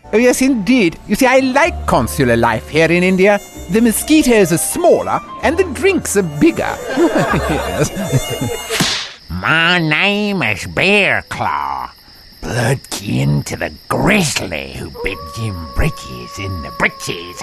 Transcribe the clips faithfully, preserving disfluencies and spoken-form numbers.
Oh, yes, indeed. You see, I like consular life here in India. The mosquitoes are smaller and the drinks are bigger. Yes. My name is Bear Claw, blood kin to the grizzly who bit Jim Britches in the britches.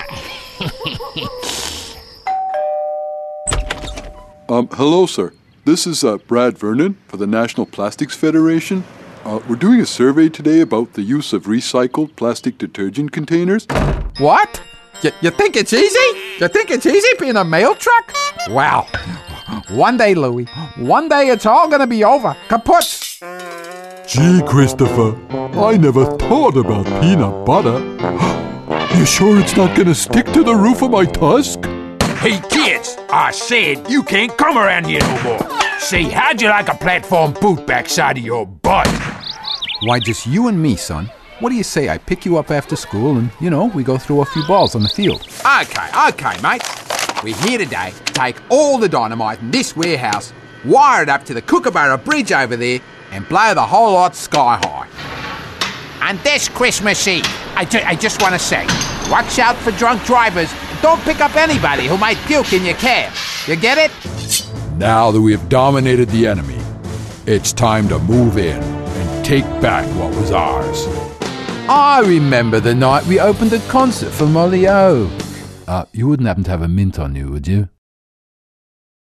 um, hello, sir. This is uh, Brad Vernon for the National Plastics Federation. Uh, we're doing a survey today about the use of recycled plastic detergent containers. What? You, you think it's easy? You think it's easy being a mail truck? Well, one day, Louie, one day it's all gonna be over. Kaput! Gee, Christopher, I never thought about peanut butter. You sure it's not gonna stick to the roof of my tusk? Hey kids, I said you can't come around here no more. Say, how'd you like a platform boot backside of your butt? Why, just you and me, son. What do you say I pick you up after school and, you know, we go through a few balls on the field? Okay, okay, mate. We're here today to take all the dynamite in this warehouse, wire it up to the Kookaburra Bridge over there, and blow the whole lot sky high. And this Christmas Eve, I, ju- I just want to say, watch out for drunk drivers. Don't pick up anybody who might puke in your cab. You get it? Now that we have dominated the enemy, it's time to move in and take back what was ours. I remember the night we opened a concert for Molly O. Uh, you wouldn't happen to have a mint on you, would you?